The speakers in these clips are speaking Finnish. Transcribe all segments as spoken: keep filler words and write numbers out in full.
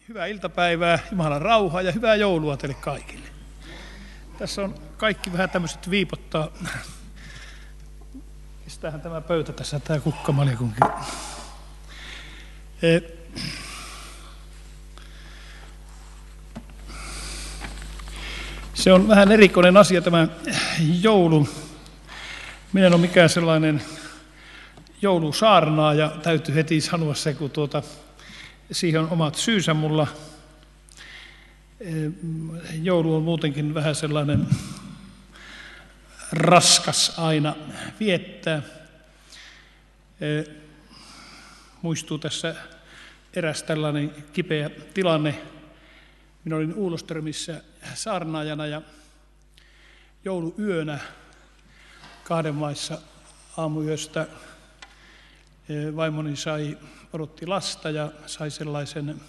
Hyvää iltapäivää, Jumalan rauhaa ja hyvää joulua teille kaikille. Tässä on kaikki vähän tämmöiset viipottaa. Pistähän tämä pöytä tässä, tämä kukkamaljakunkin. Se on vähän erikoinen asia tämä joulu. Minä en ole mikään sellainen joulusaarnaa ja täytyy heti sanoa se, kun tuota, siihen on omat syysä mulla. Joulu on muutenkin vähän sellainen raskas aina viettää. Muistuu tässä eräs tällainen kipeä tilanne. Minä olin Uloströmissä saarnaajana ja jouluyönä kahden maissa aamuyöstä vaimoni sai, odotti lasta ja sai sellaisen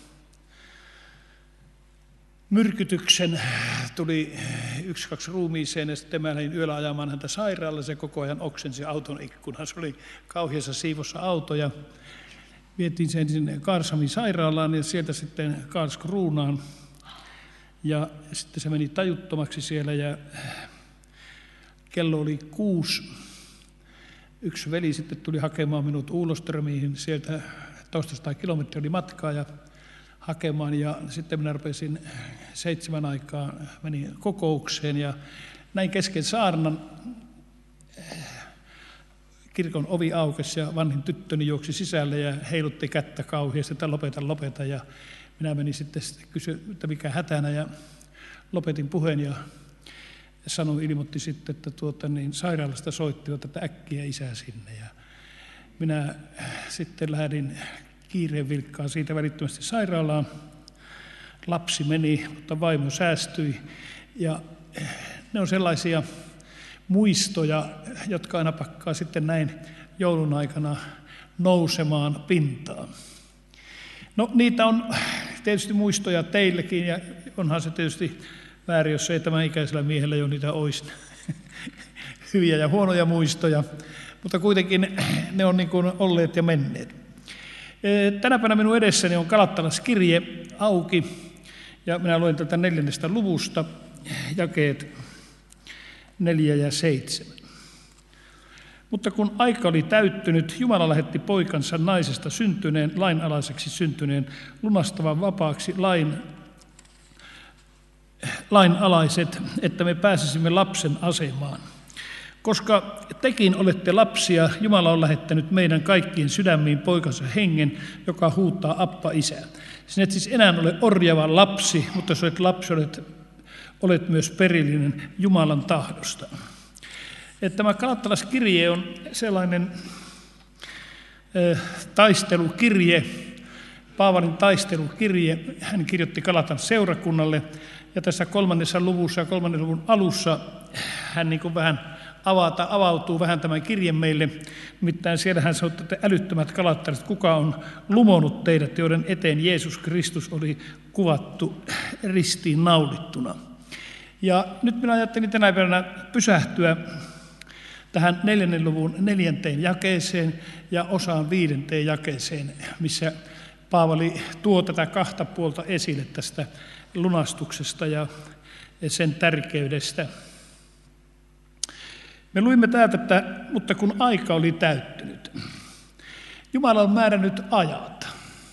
myrkytyksen, tuli yksi, kaksi ruumiiseen ja sitten mä lähdin yöllä ajamaan häntä sairaalaan. Se koko ajan oksensi auton ikkunan. Se oli kauheassa siivossa auto ja vietiin sen sinne Kaarsamin sairaalaan ja sieltä sitten Karlskronaan. Ja sitten se meni tajuttomaksi siellä ja kello oli kuusi. Yksi veli sitten tuli hakemaan minut Uloströmiin. Sieltä toistasataa kilometriä oli matkaa ja hakemaan. Ja sitten minä rupesin seitsemän aikaa, menin kokoukseen ja näin kesken saarnan kirkon ovi aukesi ja vanhin tyttöni juoksi sisälle ja heilutti kättä kauheasti, että lopeta, lopeta. Ja minä menin sitten kysyin, että mikä hätänä ja lopetin puheen ja sanoi, ilmoitti sitten, että tuota, niin sairaalasta soittivat, että äkkiä isä sinne. Ja minä sitten lähdin kiireen vilkkaan siitä välittömästi sairaalaan. Lapsi meni, mutta vaimo säästyi. Ja ne on sellaisia muistoja, jotka aina pakkaa sitten näin joulun aikana nousemaan pintaan. No niitä on tietysti muistoja teillekin ja onhan se tietysti väärin, jos ei tämän ikäisellä miehellä jo niitä olisi hyviä ja huonoja muistoja, mutta kuitenkin ne on niin kuin olleet ja menneet. Tänä päivänä minun edessäni on Galatalaiskirje auki ja minä luen tätä neljännestä luvusta jakeet neljä ja seitsemän. Mutta kun aika oli täyttynyt, Jumala lähetti poikansa naisesta syntyneen, lainalaiseksi syntyneen, lunastavan vapaaksi lain, lainalaiset, että me pääsisimme lapsen asemaan. Koska tekin olette lapsia, Jumala on lähettänyt meidän kaikkien sydämiin poikansa hengen, joka huutaa Appa, Isä. Sinä et siis enää ole orjava lapsi, mutta jos olet lapsi, olet, olet myös perillinen Jumalan tahdosta. Että tämä Galatalaiskirje on sellainen äh, taistelukirje, Paavalin taistelukirje. Hän kirjoitti Galatan seurakunnalle ja tässä kolmannessa luvussa ja kolmannen luvun alussa hän niin kuin vähän avata, avautuu vähän tämän kirjen meille. Nimittäin siellä hän sanoo, että älyttömät galattalaiset, kuka on lumonut teidät, joiden eteen Jeesus Kristus oli kuvattu ristiin naulittuna. Ja nyt minä ajattelin tänä päivänä pysähtyä tähän neljännen luvun neljänteen jakeeseen ja osaan viidenteen jakeeseen, missä Paavali tuo tätä kahta puolta esille tästä lunastuksesta ja sen tärkeydestä. Me luimme täältä, että mutta kun aika oli täyttynyt, Jumala on määrännyt ajat.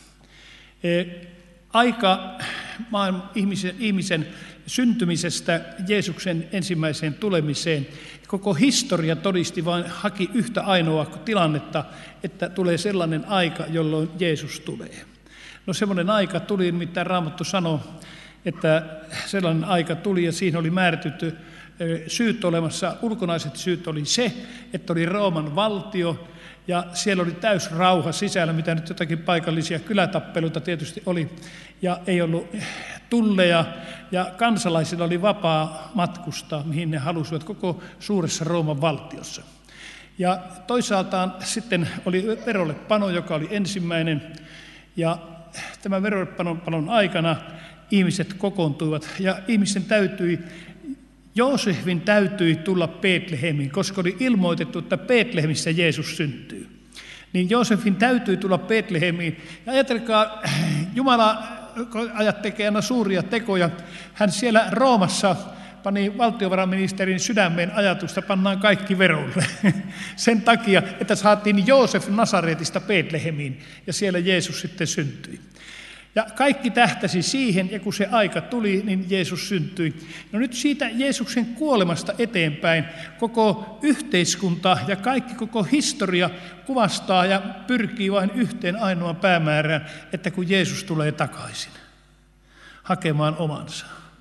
Aika maan ihmisen, ihmisen syntymisestä Jeesuksen ensimmäiseen tulemiseen. Koko historia todisti vain, haki yhtä ainoa tilannetta, että tulee sellainen aika, jolloin Jeesus tulee. No semmoinen aika tuli, nimittäin Raamattu sanoi, että sellainen aika tuli ja siinä oli määritetty syyt olemassa. Ulkonaiset syyt oli se, että oli Rooman valtio ja siellä oli täys rauha sisällä, mitä nyt jotakin paikallisia kylätappeluita tietysti oli. Ja ei ollut tulleja ja kansalaisilla oli vapaa matkustaa, mihin ne halusivat koko suuressa Rooman valtiossa. Ja toisaaltaan sitten oli verollepano, joka oli ensimmäinen ja tämän verollepanon aikana ihmiset kokoontuivat ja ihmisten täytyi, Joosefin täytyi tulla Betlehemiin, koska oli ilmoitettu, että Betlehemissä Jeesus syntyy. Niin Joosefin täytyi tulla Betlehemiin. Ja ajatelkaa, Jumala ajat tekee aina suuria tekoja. Hän siellä Roomassa pani valtiovarainministerin sydämeen ajatusta, pannaan kaikki verolle. Sen takia, että saatiin Joosef Nasaretista Betlehemiin ja siellä Jeesus sitten syntyi. Ja kaikki tähtäsi siihen, ja kun se aika tuli, niin Jeesus syntyi. No nyt siitä Jeesuksen kuolemasta eteenpäin koko yhteiskunta ja kaikki koko historia kuvastaa ja pyrkii vain yhteen ainoaan päämäärään, että kun Jeesus tulee takaisin hakemaan omansa.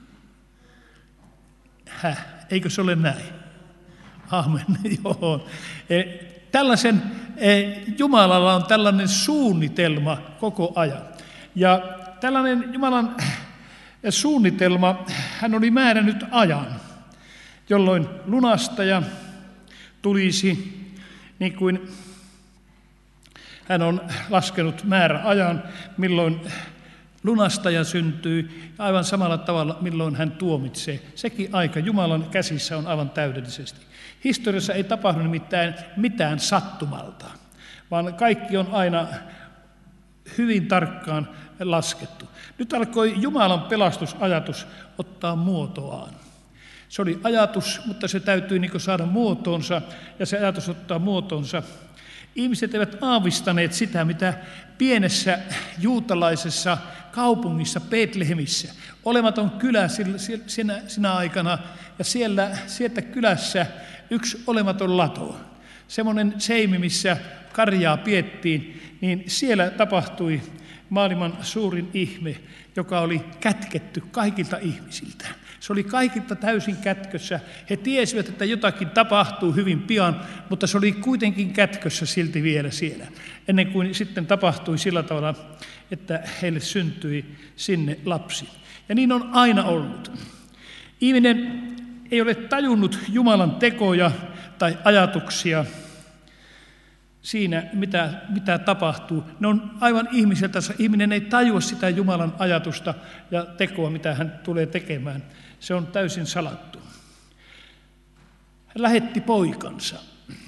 Häh, eikö se ole näin? Amen, joo. Tällaisen, Jumalalla on tällainen suunnitelma koko ajan. Ja tällainen Jumalan suunnitelma, hän oli määrännyt ajan, jolloin lunastaja tulisi, niin kuin hän on laskenut määräajan, milloin lunastaja syntyy, ja aivan samalla tavalla, milloin hän tuomitsee. Sekin aika Jumalan käsissä on aivan täydellisesti. Historiassa ei tapahdu nimittäin mitään sattumalta, vaan kaikki on aina hyvin tarkkaan laskettu. Nyt alkoi Jumalan pelastusajatus ottaa muotoaan. Se oli ajatus, mutta se täytyy niin kuin saada muotoonsa, ja se ajatus ottaa muotoonsa. Ihmiset eivät aavistaneet sitä, mitä pienessä juutalaisessa kaupungissa Betlehemissä, olematon kylä sinä, sinä aikana, ja siellä, sieltä kylässä yksi olematon lato, semmoinen seimi, missä karjaa piettiin, niin siellä tapahtui maailman suurin ihme, joka oli kätketty kaikilta ihmisiltä. Se oli kaikilta täysin kätkössä. He tiesivät, että jotakin tapahtuu hyvin pian, mutta se oli kuitenkin kätkössä silti vielä siellä. Ennen kuin sitten tapahtui sillä tavalla, että heille syntyi sinne lapsi. Ja niin on aina ollut. Ihminen ei ole tajunnut Jumalan tekoja tai ajatuksia siinä, mitä, mitä tapahtuu. Ne on aivan ihmiseltä. Ihminen ei tajua sitä Jumalan ajatusta ja tekoa, mitä hän tulee tekemään. Se on täysin salattu. Hän lähetti poikansa.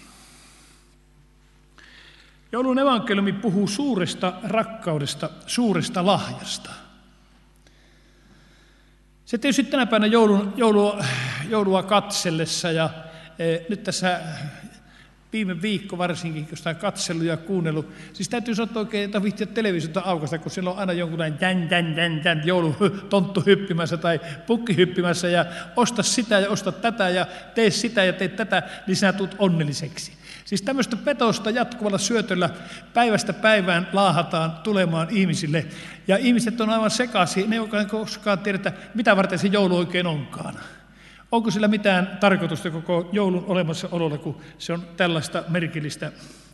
Joulun evankeliumi puhuu suuresta rakkaudesta, suuresta lahjasta. Se tietysti tänä päivänä joulun, joulua, joulua katsellessa ja e, nyt tässä viime viikko varsinkin, kun sitä katsellut ja kuunnellut. Siis täytyy sanoa oikein, että viittiä televisiota aukaista, kun siellä on aina jonkunlainen jän, jän, jän, jän, joulutonttu hyppimässä tai pukki hyppimässä ja osta sitä ja osta tätä ja tee sitä ja tee tätä, niin sinä tulet onnelliseksi. Siis tämmöistä petosta jatkuvalla syötöllä päivästä päivään laahataan tulemaan ihmisille. Ja ihmiset on aivan sekaisin, ne ei koskaan tiedetä, mitä varten se joulu oikein onkaan. Onko sillä mitään tarkoitusta koko joulun olemassaololla, kun se on tällaista merkillistä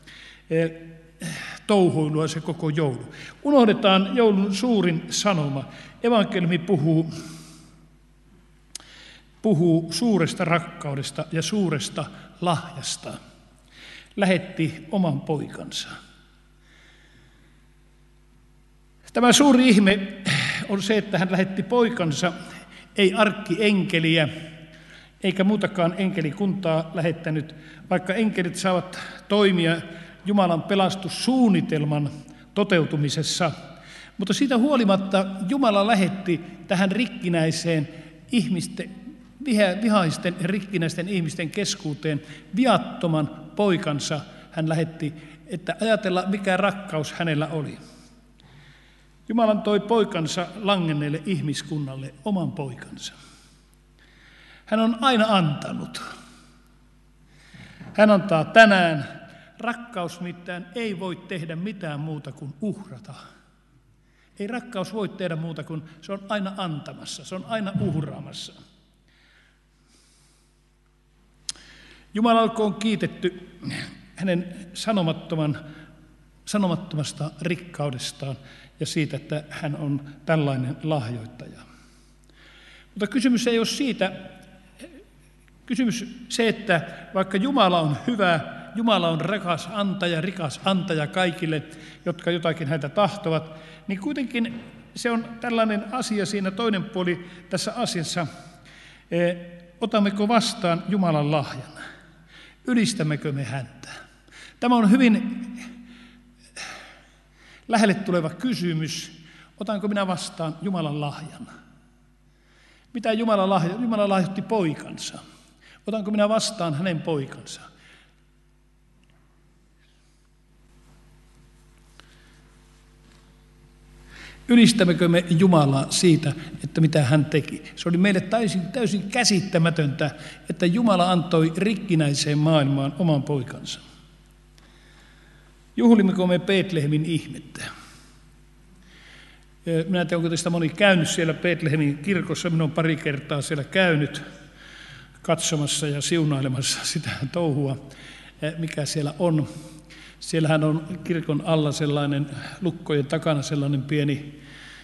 touhuilua se koko joulu. Unohdetaan joulun suurin sanoma. Evankeliumi puhuu, puhuu suuresta rakkaudesta ja suuresta lahjasta. Lähetti oman poikansa. Tämä suuri ihme on se, että hän lähetti poikansa, ei arkkienkeliä, eikä muutakaan enkelikuntaa lähettänyt, vaikka enkelit saavat toimia Jumalan pelastussuunnitelman toteutumisessa. Mutta siitä huolimatta Jumala lähetti tähän rikkinäiseen ihmisten, vihaisten rikkinäisten ihmisten keskuuteen viattoman poikansa. Hän lähetti, että ajatella mikä rakkaus hänellä oli. Jumalan toi poikansa langenneelle ihmiskunnalle, oman poikansa. Hän on aina antanut. Hän antaa tänään. Rakkaus mitään ei voi tehdä mitään muuta kuin uhrata. Ei rakkaus voi tehdä muuta kuin se on aina antamassa, se on aina uhraamassa. Jumala olkoon kiitetty hänen sanomattoman, sanomattomasta rikkaudestaan ja siitä, että hän on tällainen lahjoittaja. Mutta kysymys ei ole siitä, kysymys se, että vaikka Jumala on hyvä, Jumala on rakas antaja, rikas antaja kaikille, jotka jotakin häntä tahtovat, niin kuitenkin se on tällainen asia siinä toinen puoli tässä asiassa. Otammeko vastaan Jumalan lahjan? Ylistämmekö me häntä? Tämä on hyvin lähelle tuleva kysymys. Otanko minä vastaan Jumalan lahjan? Mitä Jumala, lahjo, Jumala lahjoitti poikansa? Otanko minä vastaan hänen poikansa? Ylistämmekö me Jumalaa siitä, että mitä hän teki? Se oli meille täysin, täysin käsittämätöntä, että Jumala antoi rikkinäiseen maailmaan oman poikansa. Juhlimmeko me Betlehemin ihmettä? Minä en tiedä, onko teistä moni käynyt siellä Betlehemin kirkossa. Minä olen pari kertaa siellä käynyt katsomassa ja siunailemassa sitä touhua, mikä siellä on. Siellähän on kirkon alla sellainen, lukkojen takana sellainen pieni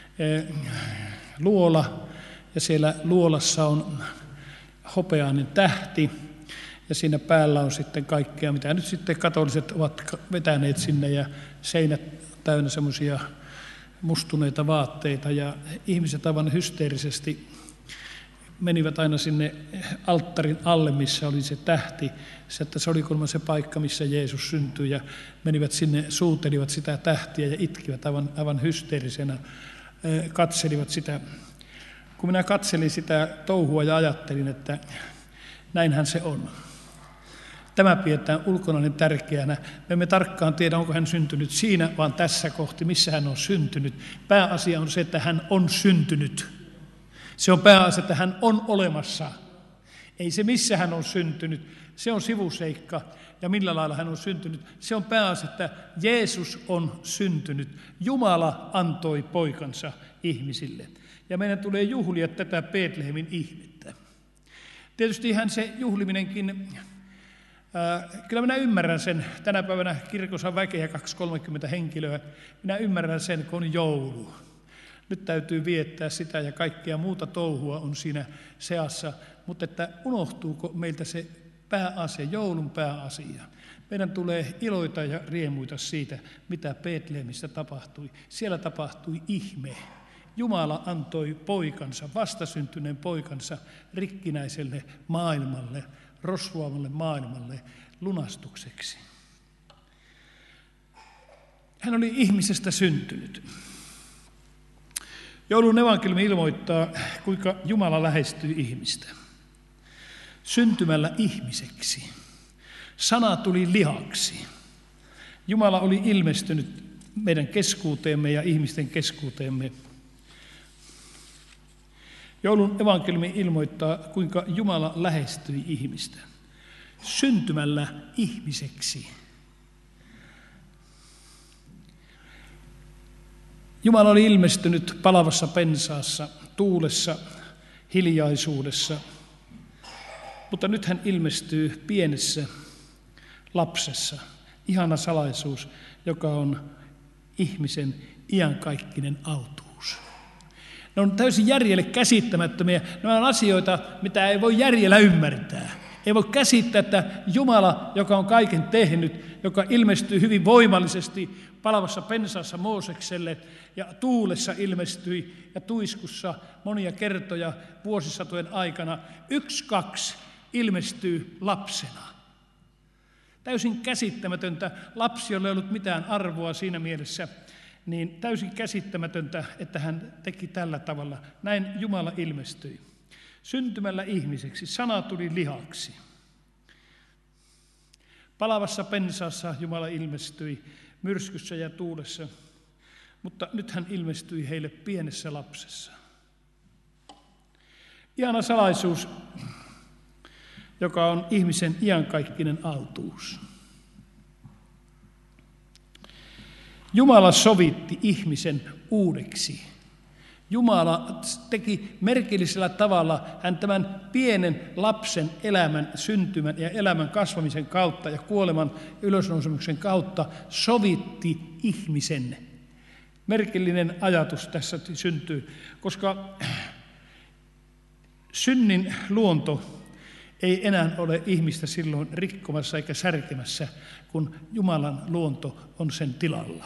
luola, ja siellä luolassa on hopeainen tähti, ja siinä päällä on sitten kaikkea, mitä nyt sitten katoliset ovat vetäneet sinne, ja seinät täynnä semmoisia mustuneita vaatteita, ja ihmiset aivan hysteerisesti menivät aina sinne alttarin alle, missä oli se tähti, että se oli kuulemma se paikka, missä Jeesus syntyi, ja menivät sinne, suutelivat sitä tähtiä ja itkivät aivan, aivan hysteerisenä, katselivat sitä. Kun minä katselin sitä touhua ja ajattelin, että näinhän se on. Tämä pidetään ulkonainen tärkeänä. Me emme tarkkaan tiedä, onko hän syntynyt siinä, vaan tässä kohti, missä hän on syntynyt. Pääasia on se, että hän on syntynyt. Se on pääasia, että hän on olemassa. Ei se, missä hän on syntynyt. Se on sivuseikka. Ja millä lailla hän on syntynyt. Se on pääasia, että Jeesus on syntynyt. Jumala antoi poikansa ihmisille. Ja meidän tulee juhlia tätä Betlehemin ihmettä. Tietysti ihan se juhliminenkin, ää, kyllä minä ymmärrän sen. Tänä päivänä kirkossa on väkeä kaksi kolmekymmentä henkilöä. Minä ymmärrän sen, kun on joulu. Nyt täytyy viettää sitä ja kaikkea muuta touhua on siinä seassa, mutta että unohtuuko meiltä se pääasia, joulun pääasia. Meidän tulee iloita ja riemuita siitä, mitä Betlehemissä tapahtui. Siellä tapahtui ihme. Jumala antoi poikansa, vastasyntyneen poikansa rikkinäiselle maailmalle, rosvoavalle maailmalle lunastukseksi. Hän oli ihmisestä syntynyt. Joulun evankeliumi ilmoittaa, kuinka Jumala lähestyy ihmistä. Syntymällä ihmiseksi. Sana tuli lihaksi. Jumala oli ilmestynyt meidän keskuuteemme ja ihmisten keskuuteemme. Joulun evankeliumi ilmoittaa, kuinka Jumala lähestyi ihmistä. Syntymällä ihmiseksi. Jumala oli ilmestynyt palavassa pensaassa, tuulessa, hiljaisuudessa, mutta nyt hän ilmestyy pienessä lapsessa. Ihana salaisuus, joka on ihmisen iankaikkinen autuus. Ne on täysin järjelle käsittämättömiä. Ne on asioita, mitä ei voi järjellä ymmärtää. Ei voi käsittää, että Jumala, joka on kaiken tehnyt, joka ilmestyy hyvin voimallisesti palavassa pensaassa Moosekselle ja tuulessa ilmestyi ja tuiskussa monia kertoja vuosisatojen aikana, yksi, kaksi ilmestyy lapsena. Täysin käsittämätöntä. Lapsi, jolla ei ollut mitään arvoa siinä mielessä, niin täysin käsittämätöntä, että hän teki tällä tavalla. Näin Jumala ilmestyi. Syntymällä ihmiseksi, sana tuli lihaksi. Palavassa pensaassa Jumala ilmestyi, myrskyssä ja tuulessa, mutta nyt hän ilmestyi heille pienessä lapsessa. Ihana salaisuus, joka on ihmisen iankaikkinen autuus. Jumala sovitti ihmisen uudeksi. Jumala teki merkillisellä tavalla, hän tämän pienen lapsen elämän syntymän ja elämän kasvamisen kautta ja kuoleman ylösnousemuksen kautta sovitti ihmisen. Merkillinen ajatus tässä syntyy, koska synnin luonto ei enää ole ihmistä silloin rikkomassa eikä särkemässä, kun Jumalan luonto on sen tilalla.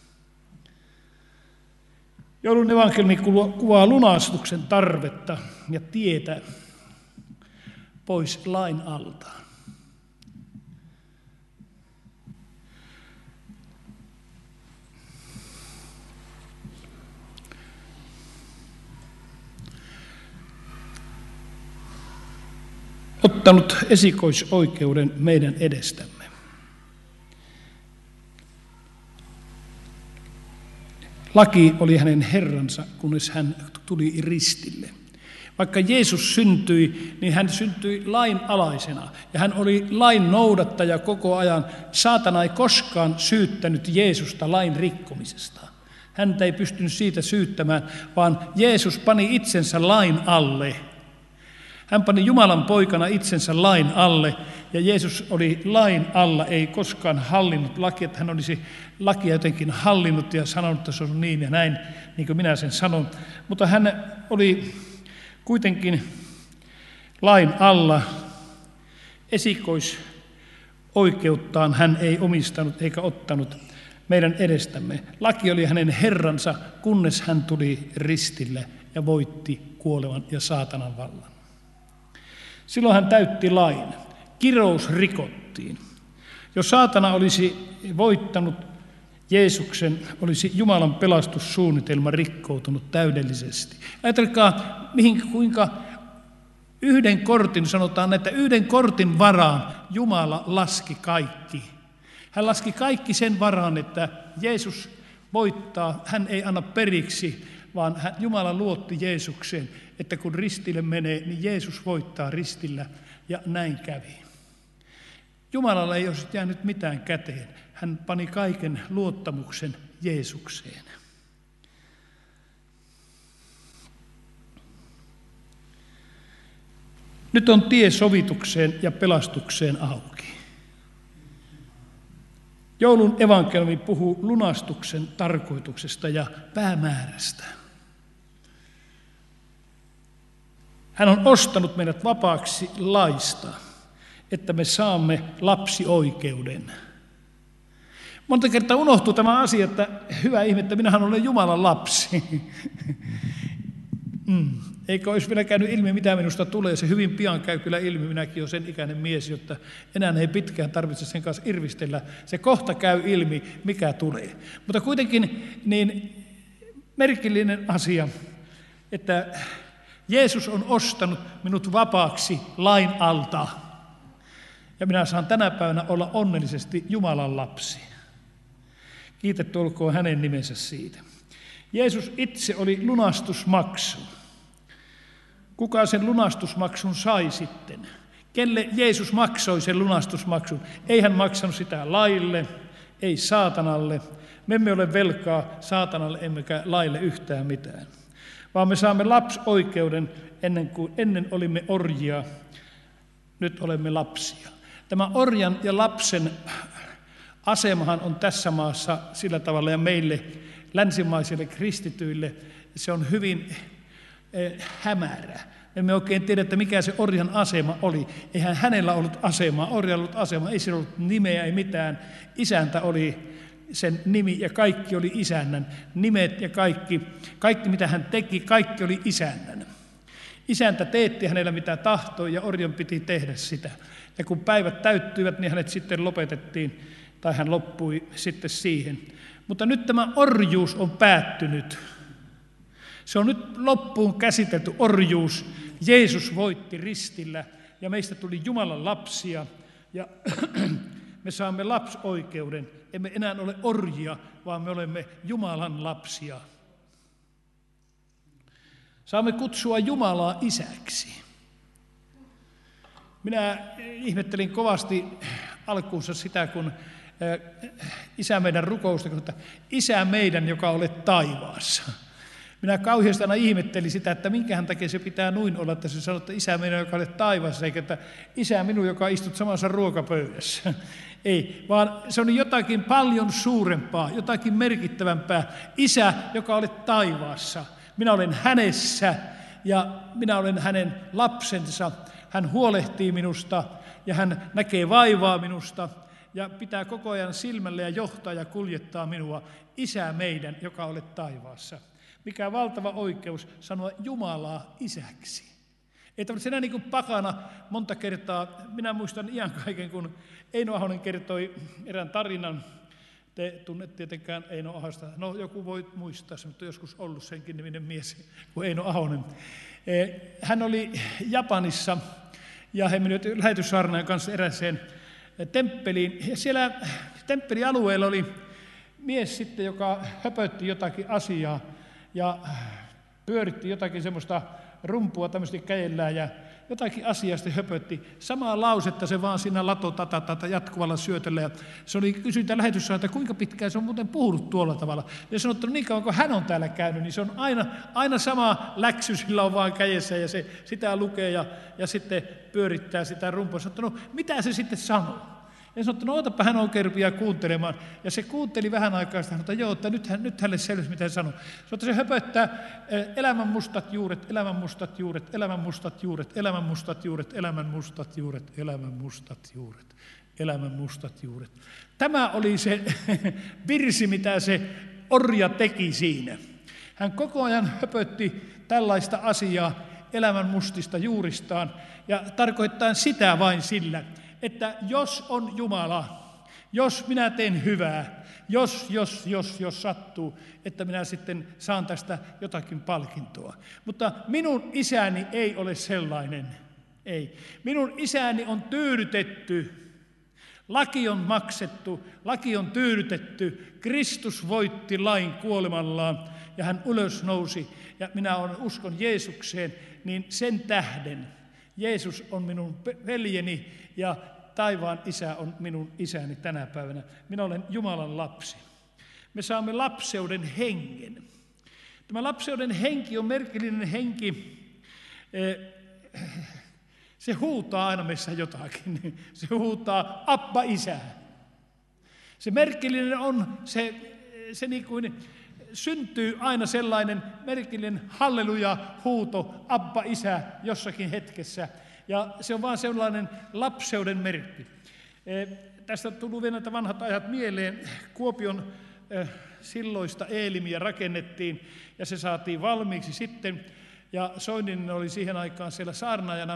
Joulun evankeliumi kuvaa lunastuksen tarvetta ja tietä pois lain alta. ottanut esikoisoikeuden meidän edestämme. Laki oli hänen herransa, kunnes hän tuli ristille. Vaikka Jeesus syntyi, niin hän syntyi lain alaisena ja hän oli lain noudattaja koko ajan. Saatana ei koskaan syyttänyt Jeesusta lain rikkomisesta. Häntä ei pystynyt siitä syyttämään, vaan Jeesus pani itsensä lain alle. Hän pani Jumalan poikana itsensä lain alle ja Jeesus oli lain alla, ei koskaan hallinnut lakia, että hän olisi lakia jotenkin hallinnut ja sanonut, että se on niin ja näin, niin kuin minä sen sanon. Mutta hän oli kuitenkin lain alla. Esikoisoikeuttaan hän ei omistanut eikä ottanut meidän edestämme. Laki oli hänen herransa, kunnes hän tuli ristille ja voitti kuolevan ja saatanan vallan. Silloin hän täytti lain. Kirous rikottiin. Jos saatana olisi voittanut Jeesuksen, olisi Jumalan pelastussuunnitelma rikkoutunut täydellisesti. Ajatelkaa, mihin, kuinka yhden kortin, sanotaan, että yhden kortin varaan Jumala laski kaikki. Hän laski kaikki sen varaan, että Jeesus voittaa, hän ei anna periksi, vaan Jumala luotti Jeesukseen, että kun ristille menee, niin Jeesus voittaa ristillä, ja näin kävi. Jumalalla ei olisi jäänyt mitään käteen. Hän pani kaiken luottamuksen Jeesukseen. Nyt on tie sovitukseen ja pelastukseen auki. Joulun evankeliumi puhuu lunastuksen tarkoituksesta ja päämäärästä. Hän on ostanut meidät vapaaksi laista, että me saamme lapsioikeuden. Monta kertaa unohtuu tämä asia, että hyvä ihme, että minähän olen Jumalan lapsi. Mm. Eikö olisi vielä käynyt ilmi, mitä minusta tulee? Se hyvin pian käy kyllä ilmi. Minäkin olen sen ikäinen mies, jotta enää ei pitkään tarvitse sen kanssa irvistellä. Se kohta käy ilmi, mikä tulee. Mutta kuitenkin niin merkillinen asia, että Jeesus on ostanut minut vapaaksi lain alta. Ja minä saan tänä päivänä olla onnellisesti Jumalan lapsi. Kiitetty olkoon hänen nimensä siitä. Jeesus itse oli lunastusmaksu. Kuka sen lunastusmaksun sai sitten? Kelle Jeesus maksoi sen lunastusmaksun? Ei hän maksanut sitä laille, ei saatanalle. Me emme ole velkaa saatanalle emmekä laille yhtään mitään. Vaan me saamme lapsioikeuden ennen kuin ennen olimme orjia, nyt olemme lapsia. Tämä orjan ja lapsen asemahan on tässä maassa sillä tavalla ja meille länsimaisille kristityille se on hyvin eh, hämärä. Emme oikein tiedä, että mikä se orjan asema oli. Eihän hänellä ollut asemaa, orjalla ollut asema, ei sillä ollut nimeä, ei mitään. Isäntä oli sen nimi ja kaikki oli isännän. Nimet ja kaikki, kaikki mitä hän teki, kaikki oli isännän. Isäntä teetti hänellä mitä tahtoi ja orjan piti tehdä sitä. Ja kun päivät täyttyivät, niin hänet sitten lopetettiin, tai hän loppui sitten siihen. Mutta nyt tämä orjuus on päättynyt. Se on nyt loppuun käsitelty orjuus. Jeesus voitti ristillä ja meistä tuli Jumalan lapsia ja me saamme lapsioikeuden. Emme enää ole orjia, vaan me olemme Jumalan lapsia. Saamme kutsua Jumalaa isäksi. Minä ihmettelin kovasti alkuunsa sitä, kun isä meidän rukousta, että isä meidän, joka olet taivaassa. Minä kauheasti aina ihmettelin sitä, että minkähän takia se pitää noin olla, että se sanoo, että isä meidän, joka olet taivaassa, eikä että isä minun, joka istut samassa ruokapöydässä. Ei, vaan se on jotakin paljon suurempaa, jotakin merkittävämpää. Isä, joka olet taivaassa. Minä olen hänessä ja minä olen hänen lapsensa. Hän huolehtii minusta ja hän näkee vaivaa minusta ja pitää koko ajan silmällä ja johtaa ja kuljettaa minua. Isä meidän, joka olet taivaassa. Mikä valtava oikeus sanoa Jumalaa isäksi. Ei tarvitse enää niin kuin pakana monta kertaa. Minä muistan iän kaiken, kun Eino Ahonen kertoi erään tarinan. Te tunnet tietenkään Eino Ahosta. No joku voi muistaa, mutta joskus ollut senkin niminen mies kuin Eino Ahonen. Hän oli Japanissa Ja he menivät lähetyssaarnaajan kanssa eräseen temppeliin. Ja siellä temppelialueella oli mies sitten, joka höpötti jotakin asiaa ja pyöritti jotakin semmoista rumpua tämmöisesti kädellään ja jotakin asiaa sitten höpötti. Samaa lausetta se vaan siinä latotatata jatkuvalla syötöllä. Ja se oli kysyntä lähetyssaarnaajalta, että kuinka pitkään se on muuten puhunut tuolla tavalla. Ja sanoi, että niin kauan kun hän on täällä käynyt, niin se on aina, aina sama läksy sillä on vaan kädessä ja se sitä lukee ja, ja sitten pyörittää sitä rumpua. Sanoi, että no mitä se sitten sanoo? Ja sanoi, että no otapa hän oikein rupeaa kuuntelemaan. Ja se kuunteli vähän aikaa, ja sanoi, että joo, että nyt, nyt hänelle selvisi, mitä hän sanoi. Sanoi, että se höpöttää elämän mustat juuret, elämän mustat juuret, elämän mustat juuret, elämän mustat juuret, elämän mustat juuret, elämän mustat juuret, elämän mustat juuret. Tämä oli se virsi, mitä se orja teki siinä. Hän koko ajan höpötti tällaista asiaa elämän mustista juuristaan, ja tarkoittaa sitä vain sillä, että jos on Jumala, jos minä teen hyvää, jos, jos, jos, jos sattuu, että minä sitten saan tästä jotakin palkintoa. Mutta minun isäni ei ole sellainen. Ei. Minun isäni on tyydytetty. Laki on maksettu, laki on tyydytetty. Kristus voitti lain kuolemallaan ja hän ylös nousi. Ja minä uskon Jeesukseen, niin sen tähden Jeesus on minun veljeni ja taivaan isä on minun isäni tänä päivänä. Minä olen Jumalan lapsi. Me saamme lapseuden hengen. Tämä lapseuden henki on merkillinen henki. Se huutaa aina meissä jotakin. Se huutaa Abba isä. Se merkillinen on, se, se niin kuin syntyy aina sellainen merkillinen halleluja-huuto, Abba isä jossakin hetkessä. Ja se on vaan sellainen lapseuden merkki. E, tästä on tullut vielä näitä vanhat ajat mieleen. Kuopion e, silloista Eelimiä rakennettiin ja se saatiin valmiiksi sitten. Ja Soininen oli siihen aikaan siellä saarnaajana.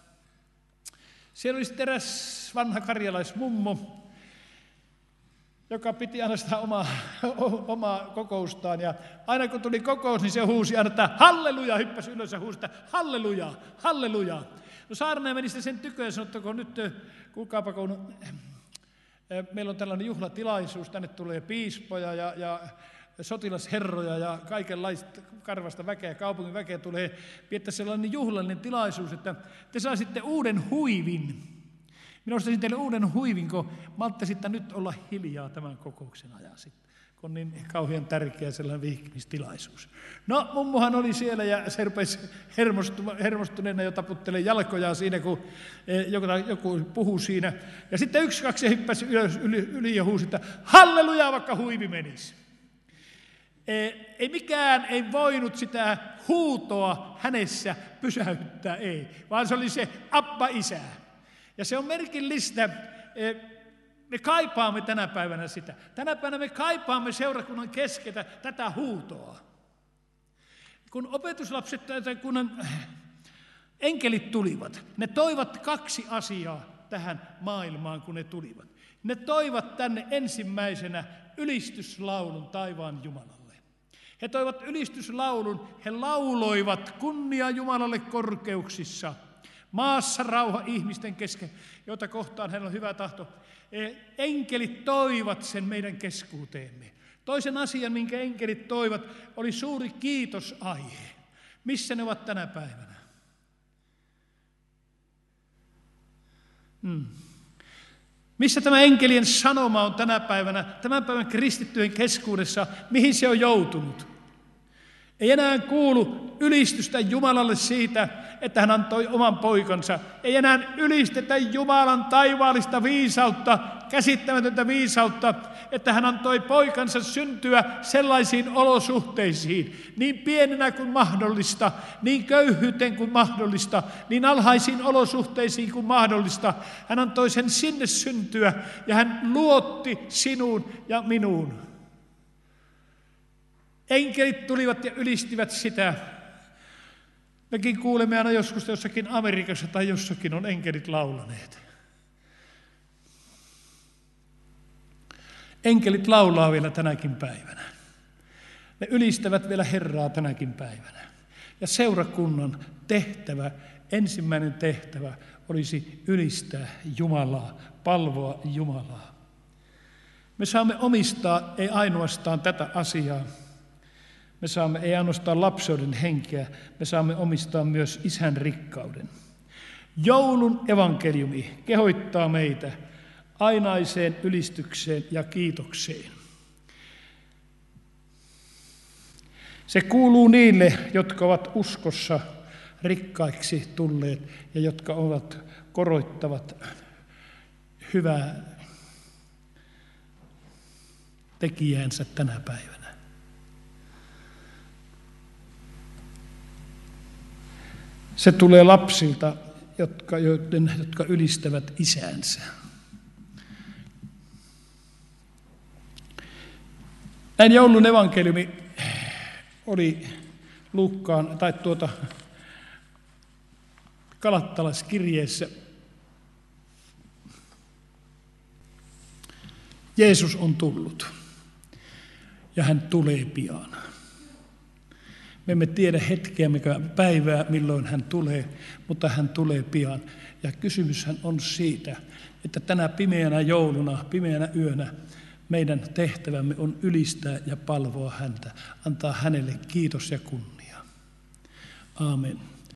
Siellä oli sitten eräs vanha karjalaismummo, joka piti aina sitä omaa, omaa kokoustaan. Ja aina kun tuli kokous, niin se huusi aina, että halleluja, hyppäsi ylös ja huusi, että halleluja, halleluja. No saarnaaja meni sitten sen tyköön ja sanoi, että kun nyt, kuulkaapa kun meillä on tällainen juhlatilaisuus, tänne tulee piispoja ja, ja sotilasherroja ja kaikenlaista karvasta väkeä, kaupungin väkeä tulee pidettä sellainen juhlallinen tilaisuus, että te saisitte uuden huivin. Minä ostaisin teille uuden huivin, kun malttaisitte nyt olla hiljaa tämän kokouksen ajan sitten, kun on niin kauhean tärkeä sellainen vihkimistilaisuus. No, mummohan oli siellä ja se rupesi hermostuneena jo taputtelee jalkojaan siinä, kun joku puhuu siinä. Ja sitten yksi, kaksi hyppäsi ylös, yli, yli ja huusi, että halleluja, vaikka huivi menisi. Ei mikään ei voinut sitä huutoa hänessä pysäyttää, ei, vaan se oli se Abba isä. Ja se on merkillistä, me kaipaamme tänä päivänä sitä. Tänä päivänä me kaipaamme seurakunnan keskeltä tätä huutoa. Kun opetuslapset, kun enkelit tulivat, ne toivat kaksi asiaa tähän maailmaan, kun ne tulivat. Ne toivat tänne ensimmäisenä ylistyslaulun taivaan Jumalalle. He toivat ylistyslaulun, he lauloivat kunnia Jumalalle korkeuksissa. Maassa rauha ihmisten kesken, jota kohtaan hänellä on hyvä tahto. Enkelit toivat sen meidän keskuuteemme. Toisen asian, minkä enkelit toivat, oli suuri kiitosaihe. Missä ne ovat tänä päivänä? Hmm. Missä tämä enkelien sanoma on tänä päivänä, tämän päivän kristittyjen keskuudessa, mihin se on joutunut? Ei enää kuulu ylistystä Jumalalle siitä, että hän antoi oman poikansa. Ei enää ylistetä Jumalan taivaallista viisautta, käsittämätöntä viisautta, että hän antoi poikansa syntyä sellaisiin olosuhteisiin, niin pienenä kuin mahdollista, niin köyhyyteen kuin mahdollista, niin alhaisiin olosuhteisiin kuin mahdollista. Hän antoi sen sinne syntyä ja hän luotti sinuun ja minuun. Enkelit tulivat ja ylistivät sitä. Mekin kuulemme aina joskus jossakin Amerikassa tai jossakin on enkelit laulaneet. Enkelit laulaa vielä tänäkin päivänä. Ne ylistävät vielä Herraa tänäkin päivänä. Ja seurakunnan tehtävä, ensimmäinen tehtävä olisi ylistää Jumalaa, palvoa Jumalaa. Me saamme omistaa ei ainoastaan tätä asiaa. Me saamme ei ainoastaan lapseuden henkeä, me saamme omistaa myös Isän rikkauden. Joulun evankeliumi kehottaa meitä ainaiseen ylistykseen ja kiitokseen. Se kuuluu niille, jotka ovat uskossa rikkaiksi tulleet ja jotka ovat koroittavat hyvää tekijäänsä tänä päivänä. Se tulee lapsilta, jotka, joiden, jotka ylistävät isäänsä. Näin joulun evankeliumi oli Luukkaan tai tuota Galattalaiskirjeessä. Jeesus on tullut ja hän tulee pian. Me emme tiedä hetkeä, mikä päivää, milloin hän tulee, mutta hän tulee pian. Ja kysymyshän on siitä, että tänä pimeänä jouluna, pimeänä yönä, meidän tehtävämme on ylistää ja palvoa häntä, antaa hänelle kiitos ja kunnia. Aamen.